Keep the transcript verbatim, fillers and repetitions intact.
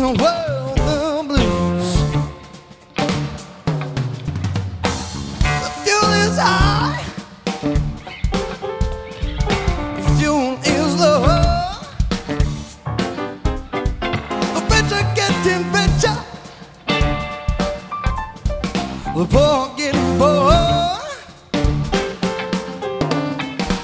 the world the blues. The fuel is high, the fuel is low. The rich are getting richer, the poor getting poor.